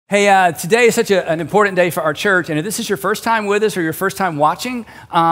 Today is such an important day for our church, and if this is your first time with us or your first time watching,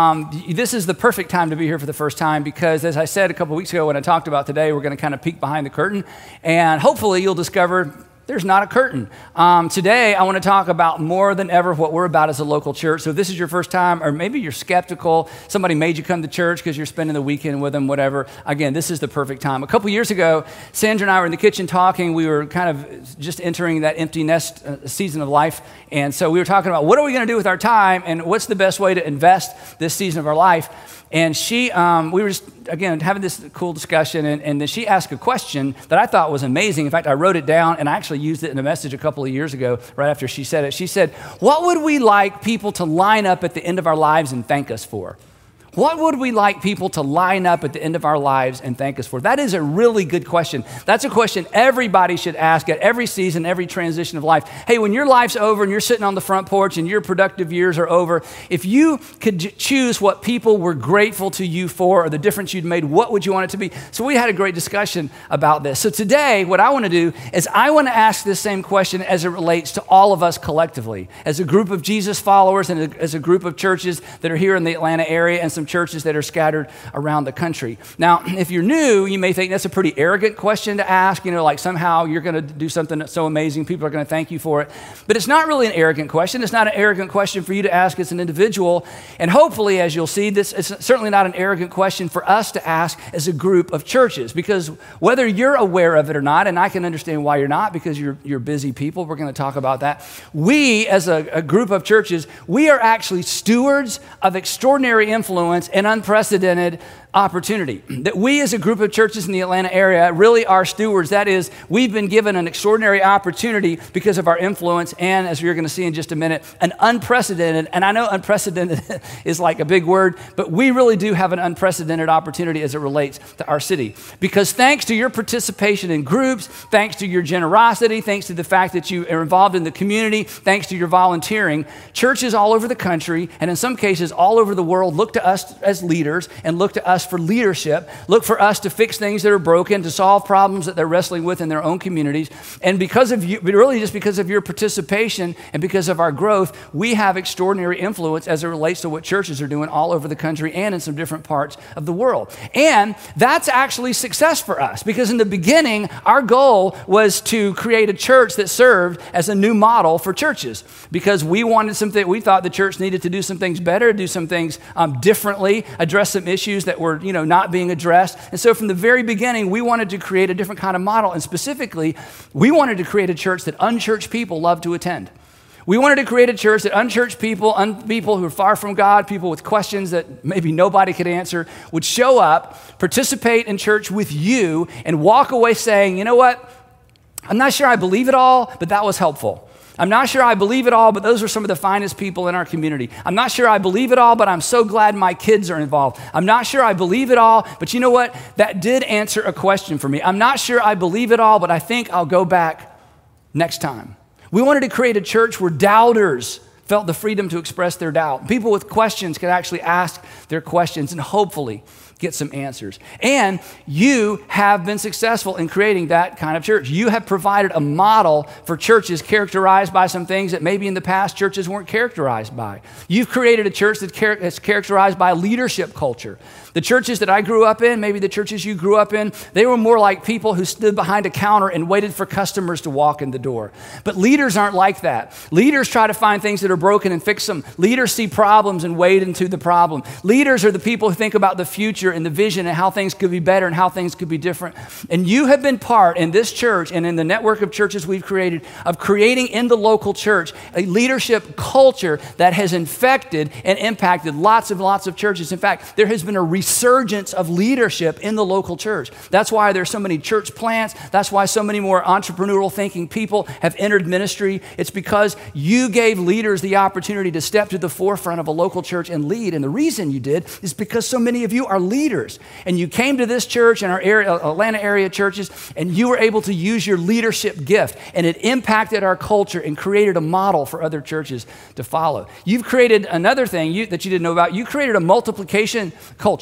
this is the perfect time to be here for the first time because, as I said a couple weeks ago when I talked about today, we're going to kind of peek behind the curtain, and hopefully you'll discover there's not a curtain. Today, I want to talk about more than ever what we're about as a local church. So if this is your first time, or maybe you're skeptical, somebody made you come to church because you're spending the weekend with them, whatever. Again, this is the perfect time. A couple years ago, Sandra and I were in the kitchen talking. We were kind of just entering that empty nest season of life. And so we were talking about what are we going to do with our time and what's the best way to invest this season of our life. And we were just, again, having this cool discussion, and then she asked a question that I thought was amazing. In fact, I wrote it down, and I actually used it in a message a couple of years ago, right after she said it. She said, what would we like people to line up at the end of our lives and thank us for? What would we like people to line up at the end of our lives and thank us for? That is a really good question. That's a question everybody should ask at every season, every transition of life. Hey, when your life's over and you're sitting on the front porch and your productive years are over, if you could choose what people were grateful to you for or the difference you'd made, what would you want it to be? So we had a great discussion about this. So today, what I want to do is I want to ask this same question as it relates to all of us collectively, as a group of Jesus followers and as a group of churches that are here in the Atlanta area and some churches that are scattered around the country. Now, if you're new, you may think that's a pretty arrogant question to ask, like somehow you're going to do something that's so amazing, people are going to thank you for it. But it's not really an arrogant question. It's not an arrogant question for you to ask as an individual. And hopefully, as you'll see, this is certainly not an arrogant question for us to ask as a group of churches, because whether you're aware of it or not, and I can understand why you're not, because you're busy people, we're going to talk about that. We, as a group of churches, we are actually stewards of extraordinary influence and unprecedented opportunity. That we as a group of churches in the Atlanta area really are stewards. That is, we've been given an extraordinary opportunity because of our influence and, as you're going to see in just a minute, an unprecedented, and I know unprecedented is like a big word, but we really do have an unprecedented opportunity as it relates to our city. Because thanks to your participation in groups, thanks to your generosity, thanks to the fact that you are involved in the community, thanks to your volunteering, churches all over the country, and in some cases all over the world, look to us as leaders and look to us for leadership, look for us to fix things that are broken, to solve problems that they're wrestling with in their own communities. And because of you, but really just because of your participation and because of our growth, we have extraordinary influence as it relates to what churches are doing all over the country and in some different parts of the world. And that's actually success for us, because in the beginning, our goal was to create a church that served as a new model for churches, because we wanted something, we thought the church needed to do some things better, do some things differently, address some issues that were not being addressed. And so from the very beginning, we wanted to create a different kind of model. And specifically, we wanted to create a church that unchurched people love to attend. We wanted to create a church that unchurched people, people who are far from God, people with questions that maybe nobody could answer, would show up, participate in church with you, and walk away saying, you know what? I'm not sure I believe it all, but that was helpful. I'm not sure I believe it all, but those are some of the finest people in our community. I'm not sure I believe it all, but I'm so glad my kids are involved. I'm not sure I believe it all, but you know what? That did answer a question for me. I'm not sure I believe it all, but I think I'll go back next time. We wanted to create a church where doubters felt the freedom to express their doubt. People with questions could actually ask their questions and hopefully get some answers. And you have been successful in creating that kind of church. You have provided a model for churches characterized by some things that maybe in the past churches weren't characterized by. You've created a church that's characterized by leadership culture. The churches that I grew up in, maybe the churches you grew up in, they were more like people who stood behind a counter and waited for customers to walk in the door. But leaders aren't like that. Leaders try to find things that are broken and fix them. Leaders see problems and wade into the problem. Leaders are the people who think about the future and the vision and how things could be better and how things could be different. And you have been part in this church and in the network of churches we've created of creating in the local church a leadership culture that has infected and impacted lots of churches. In fact, there has been a resurgence of leadership in the local church. That's why there's so many church plants. That's why so many more entrepreneurial thinking people have entered ministry. It's because you gave leaders the opportunity to step to the forefront of a local church and lead. And the reason you did is because so many of you are leaders. And you came to this church and our area, Atlanta area churches, and you were able to use your leadership gift. And it impacted our culture and created a model for other churches to follow. You've created another thing that you didn't know about. You created a multiplication culture.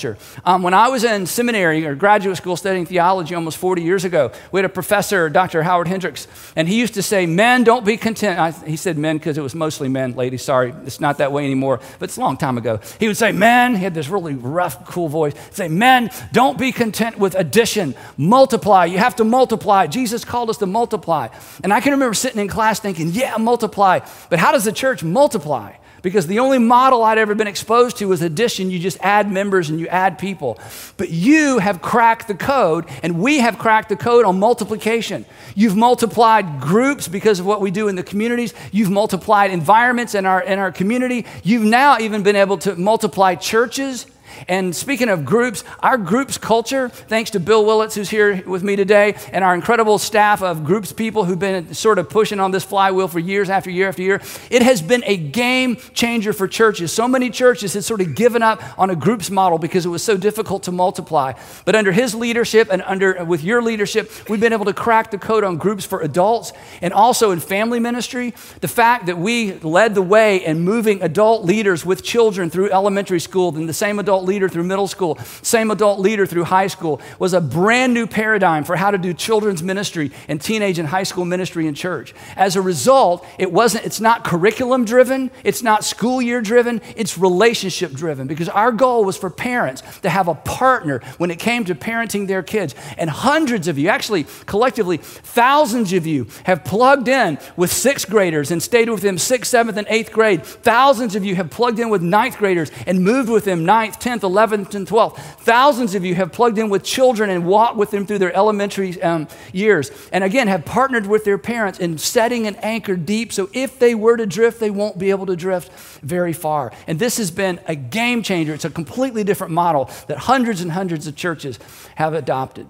culture. When I was in seminary or graduate school studying theology almost 40 years ago, we had a professor, Dr. Howard Hendricks, and he used to say, men, don't be content. He said men because it was mostly men, ladies, sorry, it's not that way anymore, but it's a long time ago. He would say, men, he had this really rough, cool voice, say, men, don't be content with addition, multiply. You have to multiply. Jesus called us to multiply. And I can remember sitting in class thinking, yeah, multiply, but how does the church multiply? Because the only model I'd ever been exposed to was addition. You just add members and you add people. But you have cracked the code, and we have cracked the code on multiplication. You've multiplied groups because of what we do in the communities. You've multiplied environments in our community. You've now even been able to multiply churches. And speaking of groups, our groups culture, thanks to Bill Willits, who's here with me today, and our incredible staff of groups people who've been sort of pushing on this flywheel for years after year after year, it has been a game changer for churches. So many churches had sort of given up on a groups model because it was so difficult to multiply. But under his leadership and with your leadership, we've been able to crack the code on groups for adults and also in family ministry. The fact that we led the way in moving adult leaders with children through elementary school, then the same adult leader through middle school, same adult leader through high school, was a brand new paradigm for how to do children's ministry and teenage and high school ministry in church. As a result, it's not curriculum driven, it's not school year driven, it's relationship driven, because our goal was for parents to have a partner when it came to parenting their kids. And hundreds of you, actually collectively thousands of you, have plugged in with sixth graders and stayed with them 6th, 7th, and 8th grade. Thousands of you have plugged in with ninth graders and moved with them 9th, 10th, 11th, and 12th. Thousands of you have plugged in with children and walked with them through their elementary years. And again, have partnered with their parents in setting an anchor deep so if they were to drift, they won't be able to drift very far. And this has been a game changer. It's a completely different model that hundreds and hundreds of churches have adopted.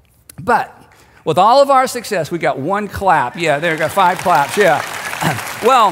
But with all of our success, we got one clap. Yeah, there we got 5 claps. Yeah. Well,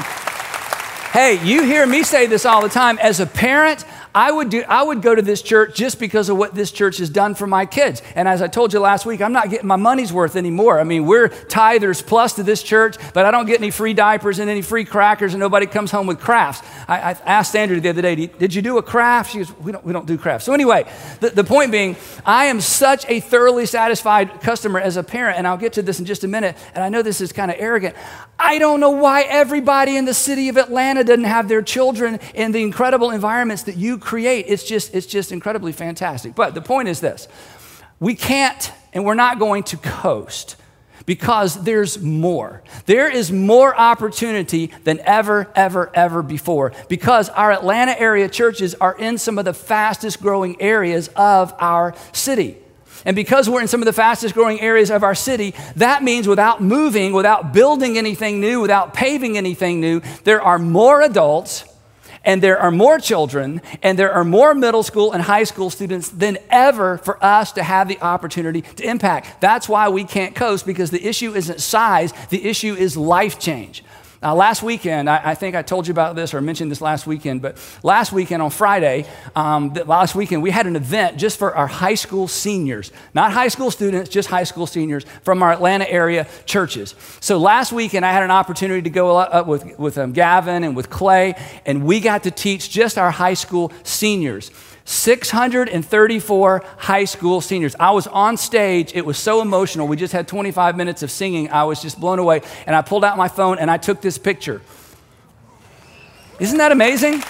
hey, you hear me say this all the time. As a parent, I would go to this church just because of what this church has done for my kids. And as I told you last week, I'm not getting my money's worth anymore. I mean, we're tithers plus to this church, but I don't get any free diapers and any free crackers, and nobody comes home with crafts. I asked Sandra the other day, did you do a craft? She goes, we don't do crafts. So anyway, the point being, I am such a thoroughly satisfied customer as a parent, and I'll get to this in just a minute, and I know this is kind of arrogant. I don't know why everybody in the city of Atlanta doesn't have their children in the incredible environments that you create. It's just incredibly fantastic. But the point is this: we can't and we're not going to coast, because there's more. There is more opportunity than ever before, because our Atlanta area churches are in some of the fastest growing areas of our city. And because we're in some of the fastest growing areas of our city, that means without moving, without building anything new, without paving anything new, there are more adults, and there are more children, and there are more middle school and high school students than ever for us to have the opportunity to impact. That's why we can't coast, because the issue isn't size, the issue is life change. Now, last weekend, I think I told you about this or mentioned this last weekend, but last weekend on Friday, we had an event just for our high school seniors, not high school students, just high school seniors from our Atlanta area churches. So last weekend, I had an opportunity to go up with Gavin and with Clay, and we got to teach just our high school seniors. 634 high school seniors. I was on stage. It was so emotional. We just had 25 minutes of singing. I was just blown away. And I pulled out my phone and I took this picture. Isn't that amazing?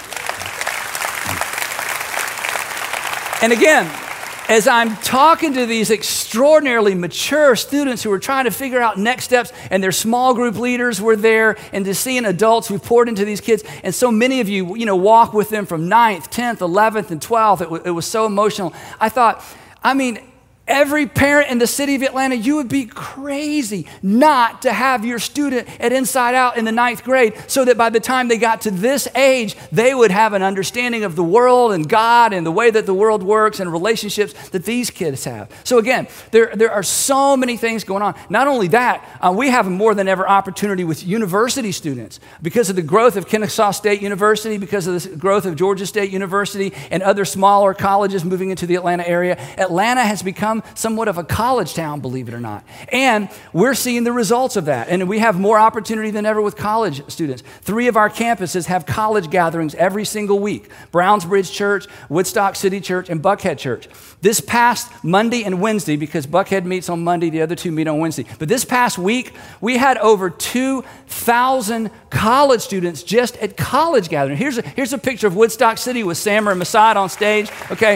And again, as I'm talking to these extraordinarily mature students who are trying to figure out next steps, and their small group leaders were there, and to seeing adults who poured into these kids, and so many of you, walk with them from 9th, 10th, 11th, and 12th. It was so emotional. I thought, every parent in the city of Atlanta, you would be crazy not to have your student at Inside Out in the 9th grade, so that by the time they got to this age, they would have an understanding of the world and God and the way that the world works and relationships that these kids have. So again, there are so many things going on. Not only that, we have a more than ever opportunity with university students because of the growth of Kennesaw State University, because of the growth of Georgia State University and other smaller colleges moving into the Atlanta area. Atlanta has become become somewhat of a college town, believe it or not. And we're seeing the results of that. And we have more opportunity than ever with college students. 3 of our campuses have college gatherings every single week. Brownsbridge Church, Woodstock City Church, and Buckhead Church. This past Monday and Wednesday, because Buckhead meets on Monday, the other 2 meet on Wednesday. But this past week, we had over 2,000 college students just at college gathering. Here's a picture of Woodstock City with Sammer and Masad on stage, okay?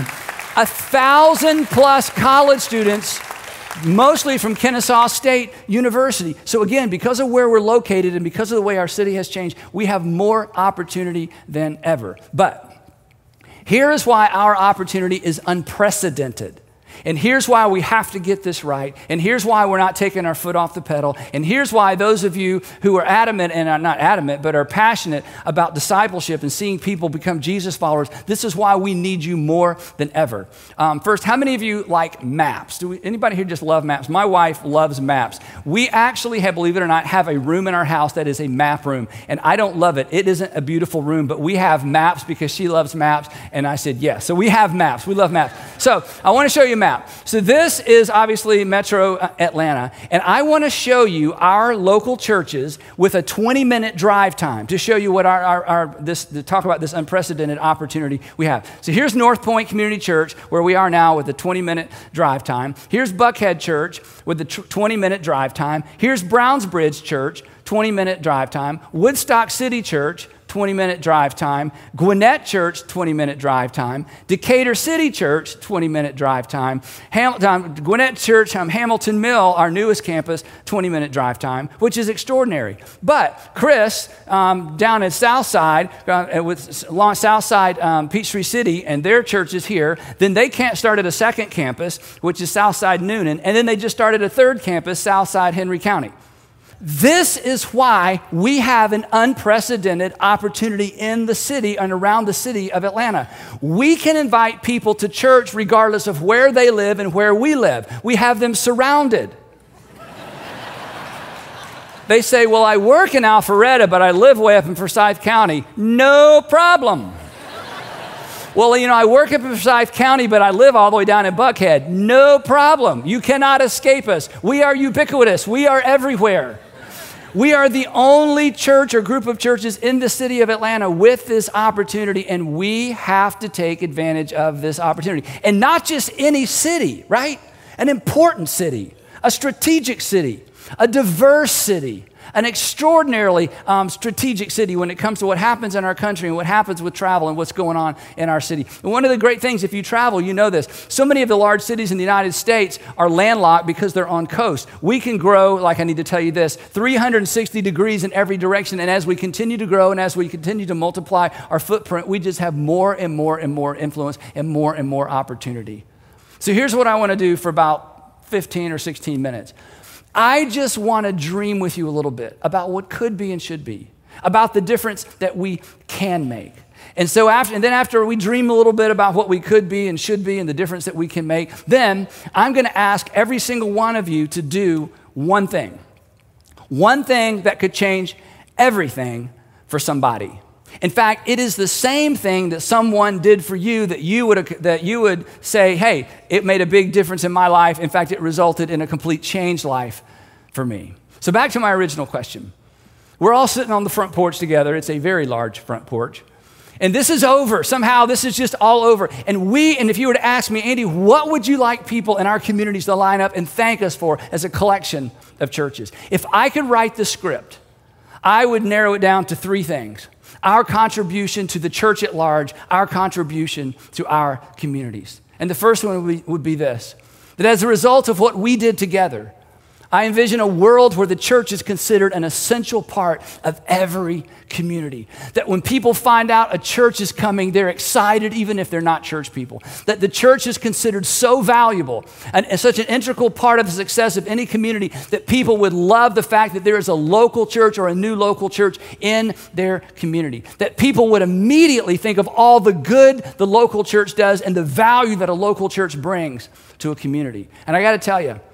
1,000 plus college students, mostly from Kennesaw State University. So again, because of where we're located and because of the way our city has changed, we have more opportunity than ever. But here is why our opportunity is unprecedented. And here's why we have to get this right. And here's why we're not taking our foot off the pedal. And here's why those of you who are adamant, and are not adamant, but are passionate about discipleship and seeing people become Jesus followers, this is why we need you more than ever. First, how many of you like maps? Anybody here just love maps? My wife loves maps. We actually have, believe it or not, have a room in our house that is a map room. And I don't love it. It isn't a beautiful room, but we have maps because she loves maps. And I said, yes. So we have maps. We love maps. So I want to show you a map. So this is obviously Metro Atlanta, and I want to show you our local churches with a 20-minute drive time to show you what to talk about this unprecedented opportunity we have. So here's North Point Community Church, where we are now with a 20-minute drive time. Here's Buckhead Church with the 20-minute drive time. Here's Brownsbridge Church, 20-minute drive time. Woodstock City Church, 20-minute drive time. Gwinnett Church, 20-minute drive time. Decatur City Church, 20-minute drive time. Gwinnett Church, Hamilton Mill, our newest campus, 20-minute drive time, which is extraordinary. But Chris, down at Southside, along Southside Peachtree City, and their church is here, then they started a second campus, which is Southside Noonan, and then they just started a third campus, Southside Henry County. This is why we have an unprecedented opportunity in the city and around the city of Atlanta. We can invite people to church regardless of where they live and where we live. We have them surrounded. They say, well, I work in Alpharetta, but I live way up in Forsyth County. No problem. Well, I work up in Forsyth County, but I live all the way down in Buckhead. No problem. You cannot escape us. We are ubiquitous. We are everywhere. We are the only church or group of churches in the city of Atlanta with this opportunity, and we have to take advantage of this opportunity. And not just any city, right? An important city, a strategic city, a diverse city, an extraordinarily strategic city when it comes to what happens in our country and what happens with travel and what's going on in our city. And one of the great things, if you travel, you know this. So many of the large cities in the United States are landlocked because they're on coast. We can grow, like I need to tell you this, 360 degrees in every direction. And as we continue to grow and as we continue to multiply our footprint, we just have more and more and more influence and more opportunity. So here's what I want to do for about 15 or 16 minutes. I just want to dream with you a little bit about what could be and should be, about the difference that we can make. And so after we dream a little bit about what we could be and should be and the difference that we can make, then I'm going to ask every single one of you to do one thing that could change everything for somebody. In fact, it is the same thing that someone did for you that you would say, hey, it made a big difference in my life. In fact, it resulted in a complete changed life for me. So back to my original question. We're all sitting on the front porch together. It's a very large front porch. And this is over. Somehow this is just all over. And if you were to ask me, Andy, what would you like people in our communities to line up and thank us for as a collection of churches? If I could write the script, I would narrow it down to 3 things. Our contribution to the church at large, our contribution to our communities. And the first one would be this, that as a result of what we did together, I envision a world where the church is considered an essential part of every community. That when people find out a church is coming, they're excited even if they're not church people. That the church is considered so valuable and such an integral part of the success of any community that people would love the fact that there is a local church or a new local church in their community. That people would immediately think of all the good the local church does and the value that a local church brings to a community. And I got to tell you,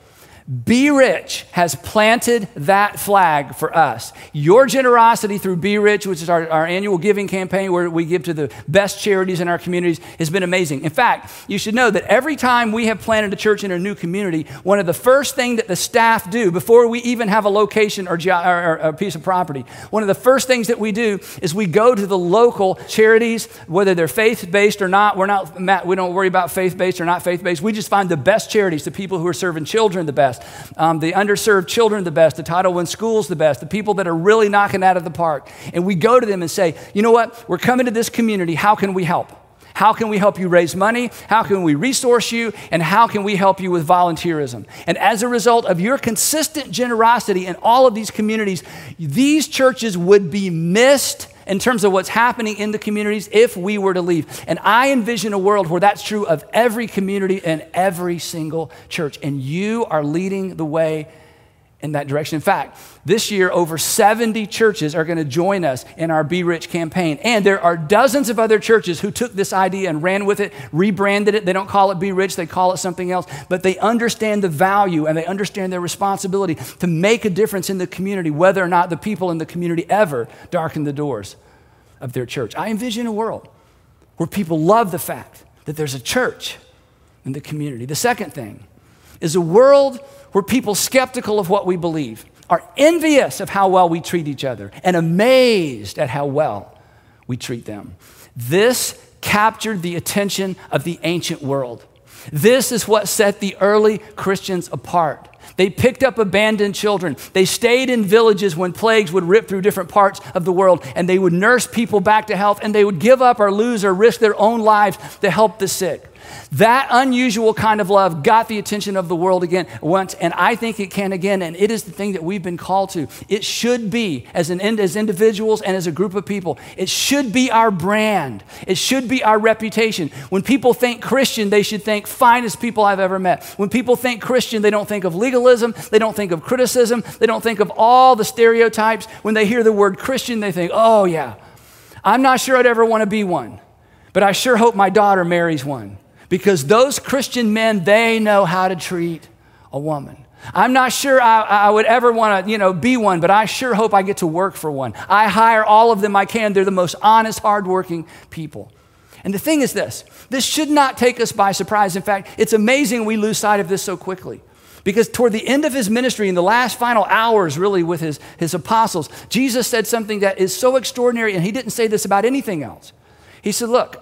Be Rich has planted that flag for us. Your generosity through Be Rich, which is our annual giving campaign where we give to the best charities in our communities, has been amazing. In fact, you should know that every time we have planted a church in a new community, one of the first things that the staff do before we even have a location or a piece of property, one of the first things that we do is we go to the local charities, whether they're faith-based or not. We don't worry about faith-based or not faith-based. We just find the best charities, the people who are serving children the best. The underserved children the best, the Title I schools the best, the people that are really knocking out of the park. And we go to them and say, you know what, we're coming to this community, how can we help? How can we help you raise money? How can we resource you? And how can we help you with volunteerism? And as a result of your consistent generosity in all of these communities, these churches would be missed in terms of what's happening in the communities if we were to leave. And I envision a world where that's true of every community and every single church. And you are leading the way in that direction. In fact, this year, over 70 churches are going to join us in our Be Rich campaign. And there are dozens of other churches who took this idea and ran with it, rebranded it. They don't call it Be Rich, they call it something else. But they understand the value and they understand their responsibility to make a difference in the community, whether or not the people in the community ever darken the doors of their church. I envision a world where people love the fact that there's a church in the community. The second thing is a world where people skeptical of what we believe are envious of how well we treat each other and amazed at how well we treat them. This captured the attention of the ancient world. This is what set the early Christians apart. They picked up abandoned children. They stayed in villages when plagues would rip through different parts of the world, and they would nurse people back to health, and they would give up or lose or risk their own lives to help the sick. That unusual kind of love got the attention of the world again once, and I think it can again, and it is the thing that we've been called to. It should be, as individuals and as a group of people, it should be our brand. It should be our reputation. When people think Christian, they should think finest people I've ever met. When people think Christian, they don't think of legalism, they don't think of criticism, they don't think of all the stereotypes. When they hear the word Christian, they think, oh yeah, I'm not sure I'd ever want to be one, but I sure hope my daughter marries one. Because those Christian men, they know how to treat a woman. I'm not sure I would ever want to, be one, but I sure hope I get to work for one. I hire all of them I can. They're the most honest, hardworking people. And the thing is this should not take us by surprise. In fact, it's amazing we lose sight of this so quickly. Because toward the end of his ministry, in the last final hours really with his apostles, Jesus said something that is so extraordinary, and he didn't say this about anything else. He said, look,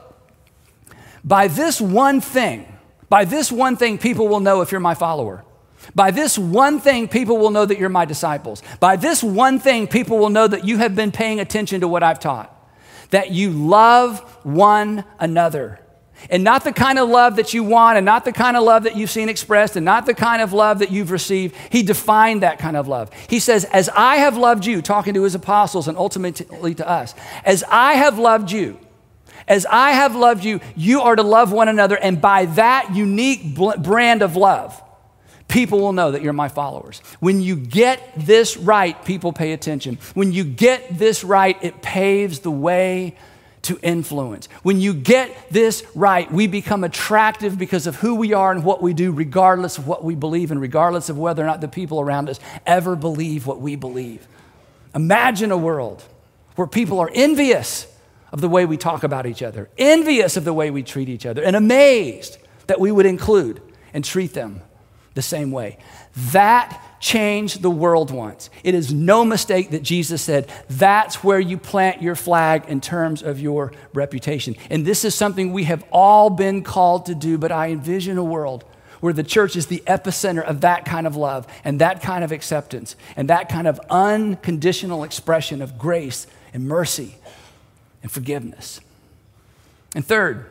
by this one thing, people will know if you're my follower. By this one thing, people will know that you're my disciples. By this one thing, people will know that you have been paying attention to what I've taught, that you love one another. And not the kind of love that you want, and not the kind of love that you've seen expressed, and not the kind of love that you've received. He defined that kind of love. He says, as I have loved you, talking to his apostles and ultimately to us, as I have loved you, you are to love one another, and by that unique brand of love, people will know that you're my followers. When you get this right, people pay attention. When you get this right, it paves the way to influence. When you get this right, we become attractive because of who we are and what we do, regardless of what we believe and regardless of whether or not the people around us ever believe what we believe. Imagine a world where people are envious of the way we talk about each other, envious of the way we treat each other, and amazed that we would include and treat them the same way. That changed the world once. It is no mistake that Jesus said, that's where you plant your flag in terms of your reputation. And this is something we have all been called to do, but I envision a world where the church is the epicenter of that kind of love and that kind of acceptance and that kind of unconditional expression of grace and mercy and forgiveness. And third,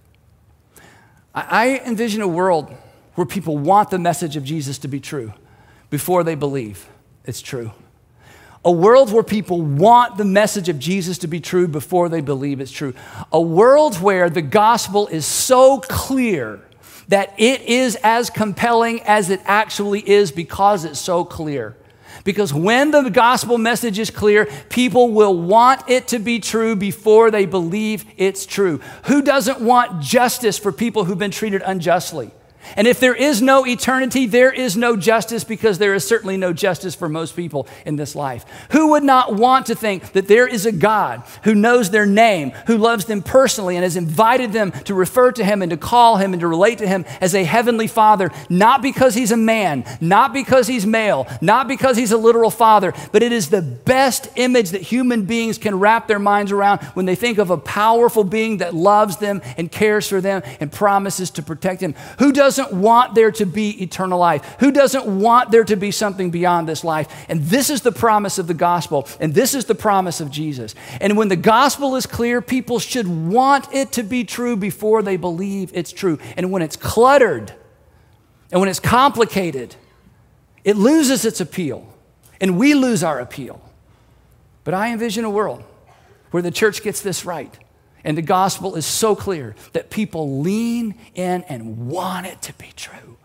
I envision a world where people want the message of Jesus to be true before they believe it's true. A world where people want the message of Jesus to be true before they believe it's true. A world where the gospel is so clear that it is as compelling as it actually is because it's so clear. Because when the gospel message is clear, people will want it to be true before they believe it's true. Who doesn't want justice for people who've been treated unjustly? And if there is no eternity, there is no justice, because there is certainly no justice for most people in this life. Who would not want to think that there is a God who knows their name, who loves them personally, and has invited them to refer to him and to call him and to relate to him as a heavenly Father, not because he's a man, not because he's male, not because he's a literal father, but it is the best image that human beings can wrap their minds around when they think of a powerful being that loves them and cares for them and promises to protect them. Who doesn't want there to be eternal life? Who doesn't want there to be something beyond this life? And this is the promise of the gospel, and this is the promise of Jesus. And when the gospel is clear, people should want it to be true before they believe it's true. And when it's cluttered and when it's complicated, it loses its appeal, and we lose our appeal. But I envision a world where the church gets this right, and the gospel is so clear that people lean in and want it to be true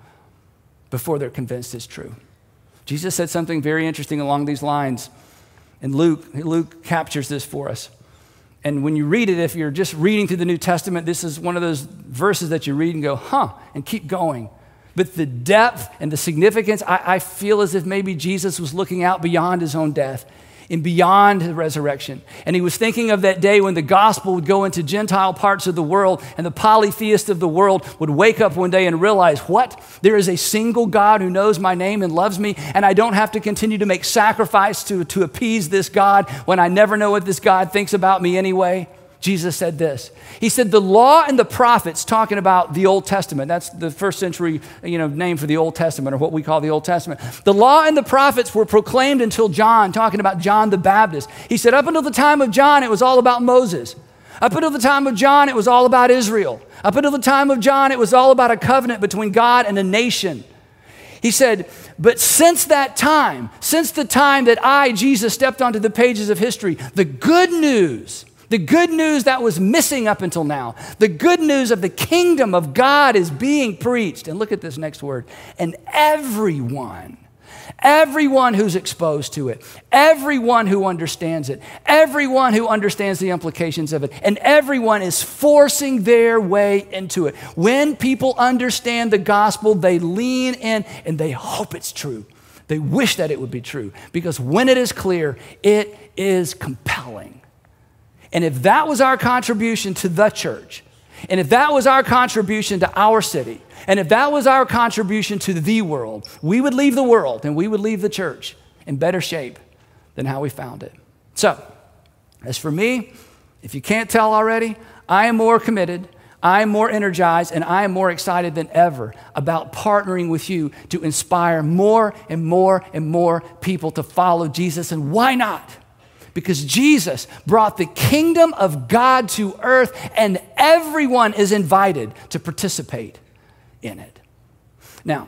before they're convinced it's true. Jesus said something very interesting along these lines, and Luke captures this for us. And when you read it, if you're just reading through the New Testament, this is one of those verses that you read and go, and keep going. But the depth and the significance, I feel as if maybe Jesus was looking out beyond his own death and beyond the resurrection. And he was thinking of that day when the gospel would go into Gentile parts of the world, and the polytheist of the world would wake up one day and realize, what? There is a single God who knows my name and loves me, and I don't have to continue to make sacrifice to appease this God when I never know what this God thinks about me anyway. Jesus said this. He said, the law and the prophets, talking about the Old Testament. That's the first century, name for the Old Testament, or what we call the Old Testament. The law and the prophets were proclaimed until John, talking about John the Baptist. He said, up until the time of John, it was all about Moses. Up until the time of John, it was all about Israel. Up until the time of John, it was all about a covenant between God and a nation. He said, but since that time, since the time that I, Jesus, stepped onto the pages of history, the good news that was missing up until now, the good news of the kingdom of God is being preached. And look at this next word. And everyone who's exposed to it, everyone who understands it, everyone who understands the implications of it, and everyone is forcing their way into it. When people understand the gospel, they lean in and they hope it's true. They wish that it would be true, because when it is clear, it is compelling. And if that was our contribution to the church, and if that was our contribution to our city, and if that was our contribution to the world, we would leave the world and we would leave the church in better shape than how we found it. So, as for me, if you can't tell already, I am more committed, I am more energized, and I am more excited than ever about partnering with you to inspire more and more and more people to follow Jesus. And why not? Because Jesus brought the kingdom of God to earth, and everyone is invited to participate in it. Now,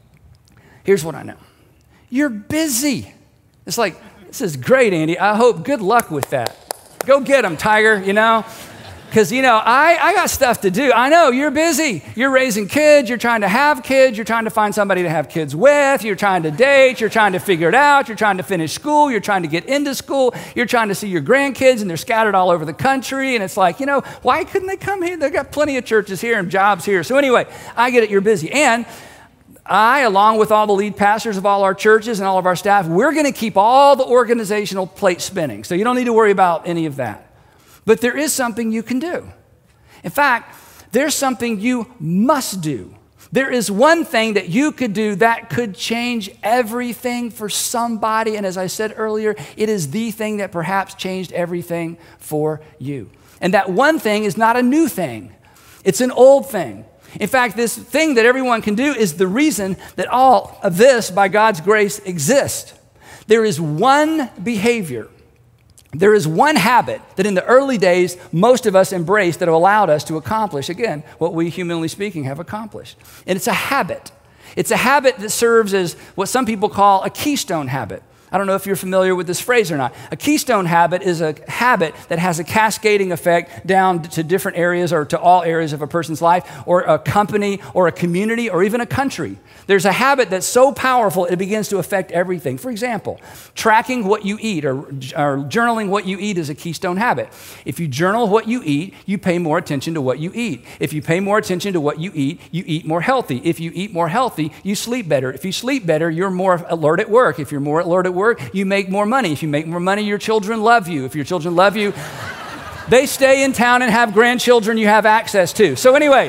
here's what I know. You're busy. It's like, this is great, Andy. I hope good luck with that. Go get them, Tiger, Because, I got stuff to do. I know, you're busy. You're raising kids. You're trying to have kids. You're trying to find somebody to have kids with. You're trying to date. You're trying to figure it out. You're trying to finish school. You're trying to get into school. You're trying to see your grandkids, and they're scattered all over the country. And it's like, why couldn't they come here? They've got plenty of churches here and jobs here. So anyway, I get it. You're busy. And I, along with all the lead pastors of all our churches and all of our staff, we're going to keep all the organizational plates spinning. So you don't need to worry about any of that. But there is something you can do. In fact, there's something you must do. There is one thing that you could do that could change everything for somebody. And as I said earlier, it is the thing that perhaps changed everything for you. And that one thing is not a new thing. It's an old thing. In fact, this thing that everyone can do is the reason that all of this, by God's grace, exists. There is one behavior. There is one habit that in the early days, most of us embraced that have allowed us to accomplish, again, what we, humanly speaking, have accomplished. And it's a habit. It's a habit that serves as what some people call a keystone habit. I don't know if you're familiar with this phrase or not. A keystone habit is a habit that has a cascading effect down to different areas or to all areas of a person's life or a company or a community or even a country. There's a habit that's so powerful it begins to affect everything. For example, tracking what you eat or journaling what you eat is a keystone habit. If you journal what you eat, you pay more attention to what you eat. If you pay more attention to what you eat more healthy. If you eat more healthy, you sleep better. If you sleep better, you're more alert at work. If you're more alert at work, you make more money. If you make more money, your children love you. If your children love you, they stay in town and have grandchildren you have access to. So anyway,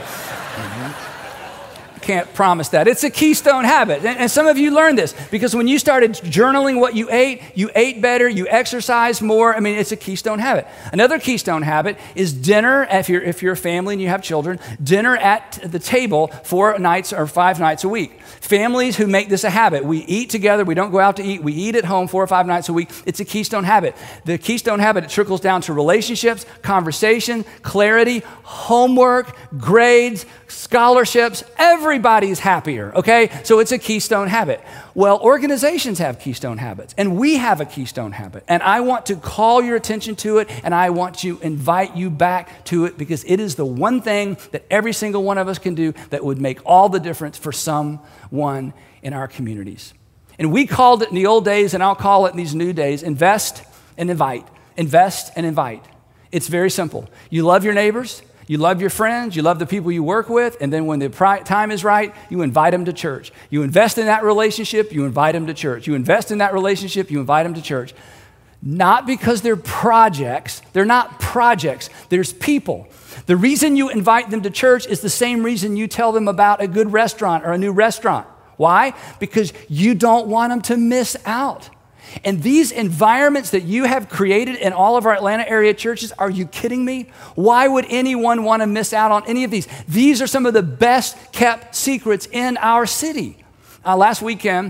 can't promise that. It's a keystone habit. And some of you learned this because when you started journaling what you ate better, you exercised more. I mean, it's a keystone habit. Another keystone habit is dinner, if you're a family and you have children, dinner at the table 4 nights or 5 nights a week. Families who make this a habit, we eat together, we don't go out to eat, we eat at home 4 or 5 nights a week. It's a keystone habit. The keystone habit, it trickles down to relationships, conversation, clarity, homework, grades, scholarships. Everybody's happier, okay? So it's a keystone habit. Well, organizations have keystone habits, and we have a keystone habit. And I want to call your attention to it, and I want to invite you back to it because it is the one thing that every single one of us can do that would make all the difference for someone in our communities. And we called it in the old days, and I'll call it in these new days, invest and invite. Invest and invite. It's very simple. You love your neighbors. You love your friends, you love the people you work with, and then when the time is right, you invite them to church. You invest in that relationship, you invite them to church. You invest in that relationship, you invite them to church. Not because they're projects. They're not projects. There's people. The reason you invite them to church is the same reason you tell them about a good restaurant or a new restaurant. Why? Because you don't want them to miss out. And these environments that you have created in all of our Atlanta area churches, are you kidding me? Why would anyone want to miss out on any of these? These are some of the best kept secrets in our city. Last week in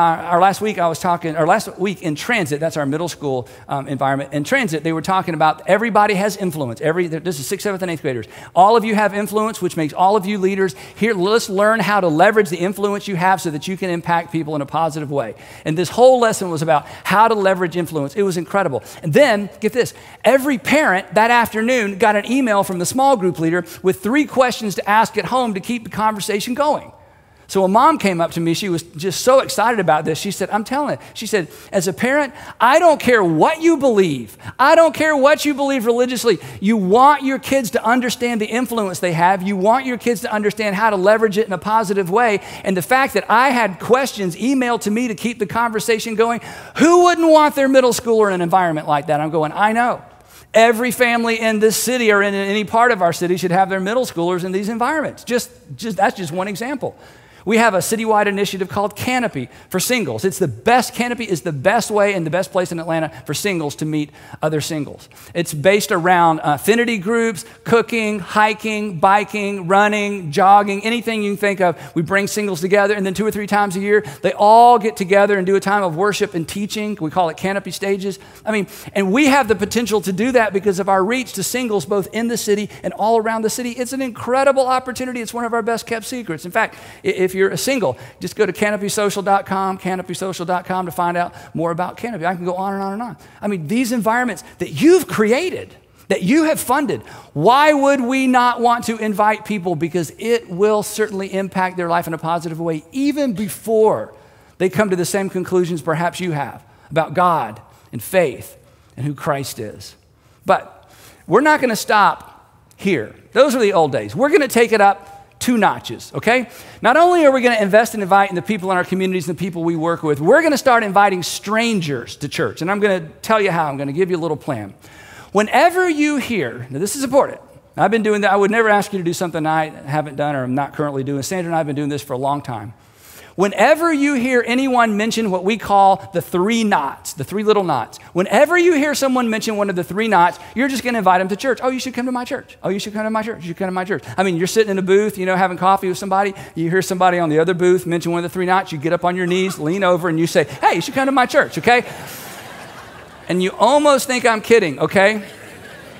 Transit, that's our middle school environment. In Transit, they were talking about everybody has influence. This is 6th, 7th, and 8th graders. All of you have influence, which makes all of you leaders. Here, let's learn how to leverage the influence you have so that you can impact people in a positive way. And this whole lesson was about how to leverage influence. It was incredible. And then, get this, every parent that afternoon got an email from the small group leader with 3 questions to ask at home to keep the conversation going. So a mom came up to me. She was just so excited about this. She said, I'm telling it. She said, as a parent, I don't care what you believe. I don't care what you believe religiously. You want your kids to understand the influence they have. You want your kids to understand how to leverage it in a positive way. And the fact that I had questions emailed to me to keep the conversation going, who wouldn't want their middle schooler in an environment like that? I'm going, I know. Every family in this city or in any part of our city should have their middle schoolers in these environments. That's just one example. We have a citywide initiative called Canopy for singles. Canopy is the best way and the best place in Atlanta for singles to meet other singles. It's based around affinity groups, cooking, hiking, biking, running, jogging, anything you can think of. We bring singles together, and then 2 or 3 times a year, they all get together and do a time of worship and teaching. We call it Canopy Stages. And we have the potential to do that because of our reach to singles both in the city and all around the city. It's an incredible opportunity. It's one of our best kept secrets. In fact, if you're a single, just go to canopysocial.com to find out more about Canopy. I can go on and on and on. These environments that you've created, that you have funded, why would we not want to invite people? Because it will certainly impact their life in a positive way, even before they come to the same conclusions perhaps you have about God and faith and who Christ is. But we're not going to stop here. Those are the old days. We're going to take it up 2 notches, okay? Not only are we going to invest and invite in the people in our communities and the people we work with, we're going to start inviting strangers to church. And I'm going to tell you how. I'm going to give you a little plan. Whenever you hear, now this is important. I've been doing that. I would never ask you to do something I haven't done or I'm not currently doing. Sandra and I have been doing this for a long time. Whenever you hear anyone mention what we call the 3 knots, the 3 little knots, whenever you hear someone mention one of the 3 knots, you're just going to invite them to church. Oh, you should come to my church. Oh, you should come to my church. You should come to my church. You're sitting in a booth, having coffee with somebody. You hear somebody on the other booth mention one of the 3 knots. You get up on your knees, lean over, and you say, hey, you should come to my church, okay? And you almost think I'm kidding, okay?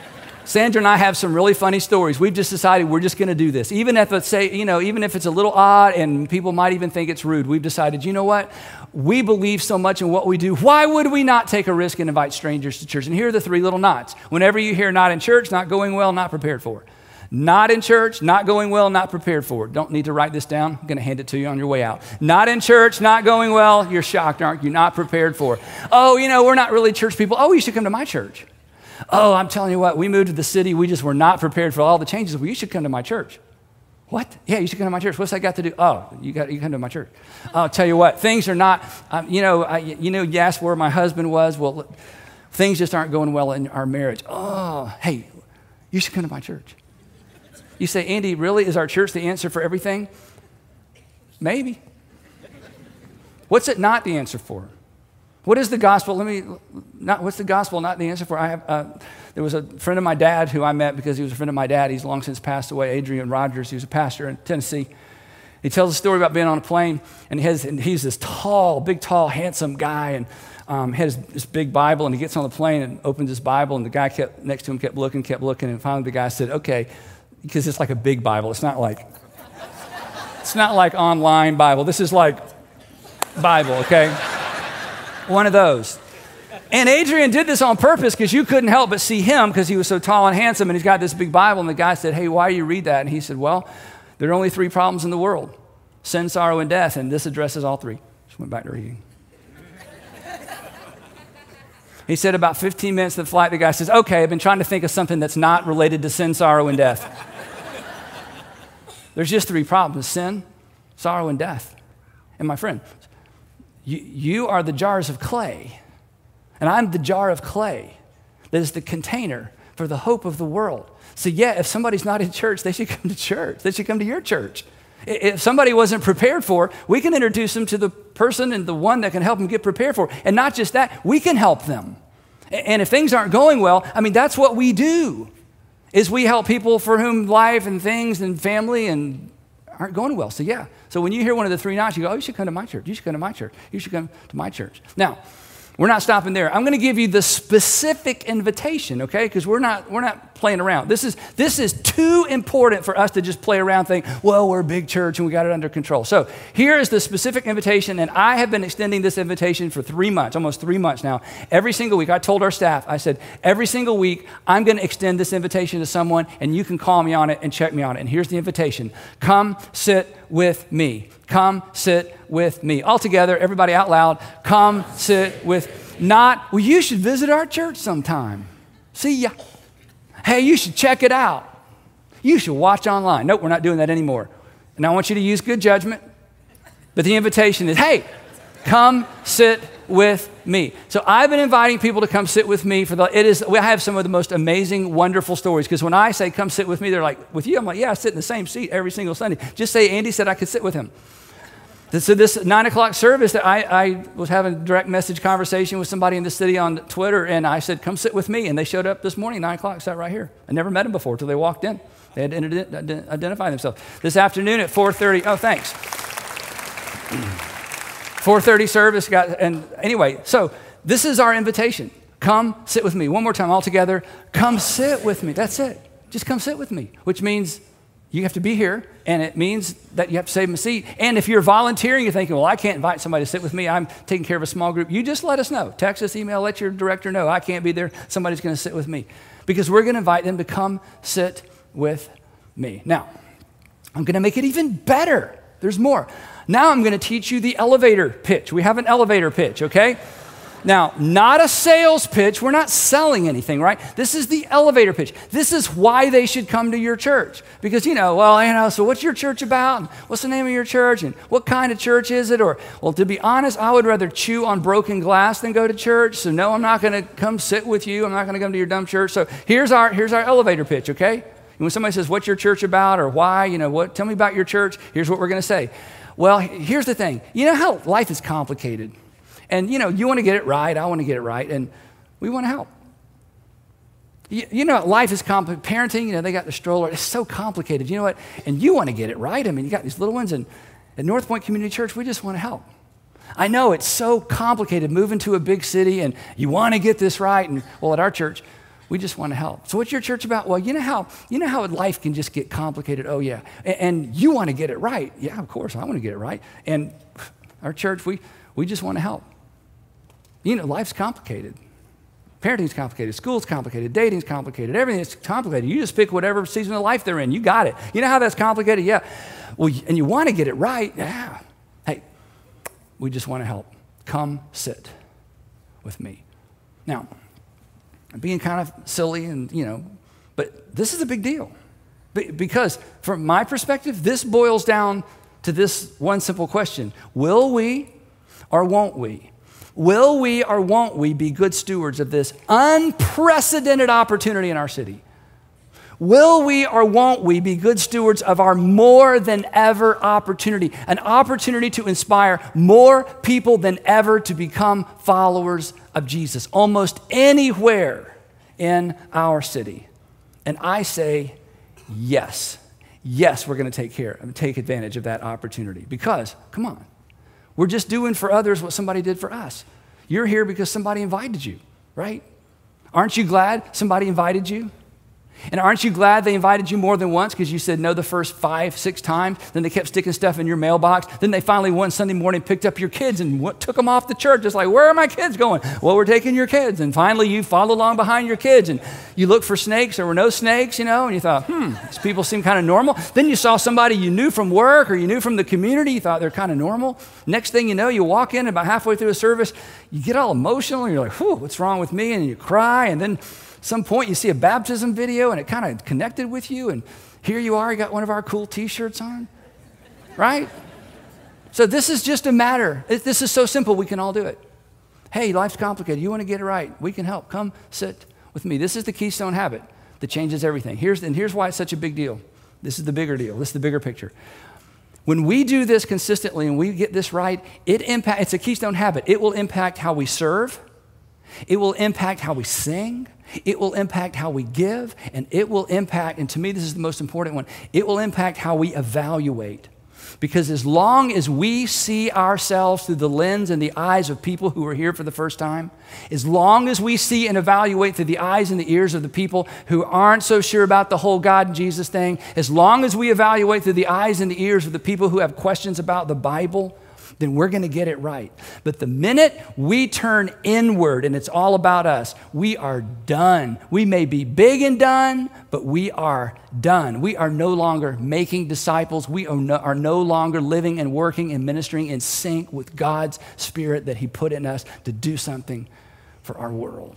Sandra and I have some really funny stories. We've just decided we're just going to do this. Even if it's even if it's a little odd and people might even think it's rude, we've decided, you know what? We believe so much in what we do. Why would we not take a risk and invite strangers to church? And here are the 3 little nots. Whenever you hear not in church, not going well, not prepared for. Not in church, not going well, not prepared for. Don't need to write this down. I'm going to hand it to you on your way out. Not in church, not going well. You're shocked, aren't you? Not prepared for. Oh, we're not really church people. Oh, you should come to my church. Oh, I'm telling you what, we moved to the city. We just were not prepared for all the changes. Well, you should come to my church. What? Yeah, you should come to my church. What's that got to do? Oh, you come to my church. I'll tell you what, things are not, you asked where my husband was. Well, things just aren't going well in our marriage. Oh, hey, you should come to my church. You say, Andy, really? Is our church the answer for everything? Maybe. What's it not the answer for? What is the gospel? What's the gospel not the answer for? There was a friend of my dad who I met because he was a friend of my dad. He's long since passed away, Adrian Rogers. He was a pastor in Tennessee. He tells a story about being on a plane, and he's this big, tall, handsome guy, and had this big Bible, and he gets on the plane and opens his Bible, and the guy next to him kept looking, and finally the guy said, okay, because it's like a big Bible. It's not like online Bible. This is like Bible, okay? One of those. And Adrian did this on purpose because you couldn't help but see him because he was so tall and handsome, and he's got this big Bible, and the guy said, hey, why do you read that? And he said, well, there are only 3 problems in the world: sin, sorrow, and death, and this addresses all 3. Just went back to reading. He said about 15 minutes of the flight, the guy says, okay, I've been trying to think of something that's not related to sin, sorrow, and death. There's just 3 problems: sin, sorrow, and death. And my friend, you are the jars of clay, and I'm the jar of clay that is the container for the hope of the world. So yeah, if somebody's not in church, they should come to church. They should come to your church. If somebody wasn't prepared for, we can introduce them to the person and the one that can help them get prepared for. And not just that, we can help them. And if things aren't going well, that's what we do, is we help people for whom life and things and family and aren't going well. So yeah. So when you hear one of the 3 nots, you go, oh, you should come to my church. You should come to my church. You should come to my church. Now, we're not stopping there. I'm going to give you the specific invitation, okay? Because we're not playing around. This is too important for us to just play around, think, well, we're a big church and we got it under control. So here is the specific invitation, and I have been extending this invitation for 3 months, almost 3 months now. Every single week, I told our staff, I said, every single week, I'm going to extend this invitation to someone, and you can call me on it and check me on it. And here's the invitation: come sit with me. Come sit with me. All together, everybody out loud, come sit with, not, well, you should visit our church sometime. See ya. Hey, you should check it out. You should watch online. Nope, we're not doing that anymore. And I want you to use good judgment. But the invitation is, hey, come sit with me. So I've been inviting people to come sit with me we have some of the most amazing, wonderful stories. Because when I say come sit with me, they're like, with you? I'm like, yeah, I sit in the same seat every single Sunday. Just say Andy said I could sit with him. So this 9 o'clock service, that I was having a direct message conversation with somebody in the city on Twitter, and I said, come sit with me. And they showed up this morning, 9 o'clock, sat right here. I never met them before until they walked in. They had to identify themselves. This afternoon at 4:30, oh, thanks. 4:30 service, anyway, so this is our invitation. Come sit with me. One more time, all together. Come sit with me. That's it. Just come sit with me, which means you have to be here, and it means that you have to save them a seat. And if you're volunteering, you're thinking, well, I can't invite somebody to sit with me. I'm taking care of a small group. You just let us know. Text us, email, let your director know. I can't be there. Somebody's going to sit with me. Because we're going to invite them to come sit with me. Now, I'm going to make it even better. There's more. Now I'm going to teach you the elevator pitch. We have an elevator pitch, okay? Now, not a sales pitch. We're not selling anything, right? This is the elevator pitch. This is why they should come to your church. Because, so what's your church about? And what's the name of your church? And what kind of church is it? Or, well, to be honest, I would rather chew on broken glass than go to church. So no, I'm not going to come sit with you. I'm not going to come to your dumb church. So here's our elevator pitch, okay? And when somebody says, what's your church about? Or why? Tell me about your church. Here's what we're going to say. Well, here's the thing. You know how life is complicated. And, you want to get it right. I want to get it right. And we want to help. Life is complicated. Parenting, they got the stroller. It's so complicated. You know what? And you want to get it right. You got these little ones. And at North Point Community Church, we just want to help. I know it's so complicated moving to a big city, and you want to get this right. And, well, at our church, We just want to help. So what's your church about? Well, you know how life can just get complicated? Oh, yeah. And you want to get it right. Yeah, of course, I want to get it right. And our church, we just want to help. Life's complicated. Parenting's complicated. School's complicated. Dating's complicated. Everything's complicated. You just pick whatever season of life they're in. You got it. You know how that's complicated? Yeah. Well, and you want to get it right. Yeah. Hey, we just want to help. Come sit with me. Now, I'm being kind of silly but this is a big deal. Because from my perspective, this boils down to this one simple question. Will we or won't we? Will we or won't we be good stewards of this unprecedented opportunity in our city? Will we or won't we be good stewards of our more than ever opportunity, an opportunity to inspire more people than ever to become followers of Jesus, almost anywhere in our city? And I say, yes. Yes, we're going to take advantage of that opportunity because, come on, we're just doing for others what somebody did for us. You're here because somebody invited you, right? Aren't you glad somebody invited you? And aren't you glad they invited you more than once because you said no the first 5, 6 times? Then they kept sticking stuff in your mailbox. Then they finally one Sunday morning picked up your kids and took them off the church. It's like, where are my kids going? Well, we're taking your kids. And finally you followed along behind your kids and you looked for snakes. There were no snakes, and you thought, these people seem kind of normal. Then you saw somebody you knew from work or you knew from the community. You thought they're kind of normal. Next thing you know, you walk in and about halfway through a service, you get all emotional and you're like, what's wrong with me? And you cry, and then some point you see a baptism video and it kind of connected with you, and here you are, you got one of our cool t-shirts on, right? So this is just a matter. This is so simple, we can all do it. Hey, life's complicated. You want to get it right. We can help. Come sit with me. This is the Keystone habit that changes everything. Here's why it's such a big deal. This is the bigger deal. This is the bigger picture. When we do this consistently and we get this right, it's a Keystone habit. It will impact how we serve. It will impact how we sing. It will impact how we give, and it will impact, and to me this is the most important one, it will impact how we evaluate. Because as long as we see ourselves through the lens and the eyes of people who are here for the first time, as long as we see and evaluate through the eyes and the ears of the people who aren't so sure about the whole God and Jesus thing, as long as we evaluate through the eyes and the ears of the people who have questions about the Bible, then we're going to get it right. But the minute we turn inward and it's all about us, we are done. We may be big and done, but we are done. We are no longer making disciples. We are no longer living and working and ministering in sync with God's Spirit that He put in us to do something for our world.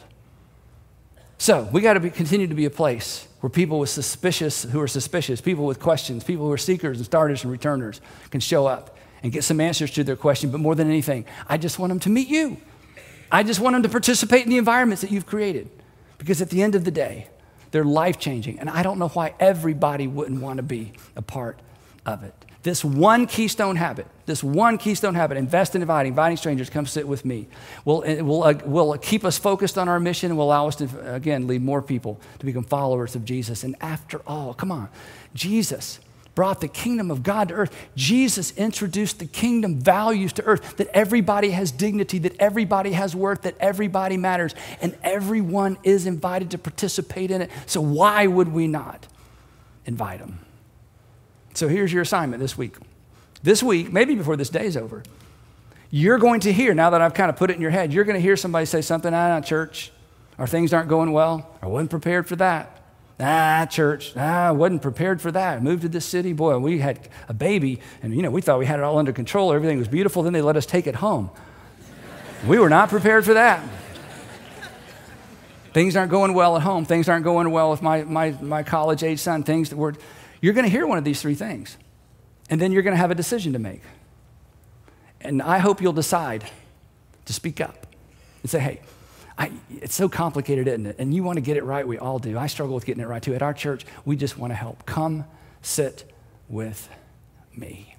So we got to continue to be a place where people who are suspicious, people with questions, people who are seekers and starters and returners can show up and get some answers to their question. But more than anything, I just want them to meet you. I just want them to participate in the environments that you've created. Because at the end of the day, they're life-changing. And I don't know why everybody wouldn't want to be a part of it. This one keystone habit, invest in inviting strangers, come sit with me, will keep us focused on our mission and will allow us to, again, lead more people to become followers of Jesus. And after all, come on, Jesus brought the kingdom of God to earth. Jesus introduced the kingdom values to earth, that everybody has dignity, that everybody has worth, that everybody matters, and everyone is invited to participate in it. So why would we not invite them? So here's your assignment this week. This week, maybe before this day is over, you're going to hear, now that I've kind of put it in your head, you're going to hear somebody say something, church, or things aren't going well. I wasn't prepared for that. Church, I wasn't prepared for that. I moved to this city, boy, we had a baby, and we thought we had it all under control. Everything was beautiful. Then they let us take it home. We were not prepared for that. Things aren't going well at home. Things aren't going well with my college-age son. You're going to hear one of these 3 things, and then you're going to have a decision to make. And I hope you'll decide to speak up and say, hey, it's so complicated, isn't it? And you want to get it right. We all do. I struggle with getting it right too. At our church, we just want to help. Come sit with me.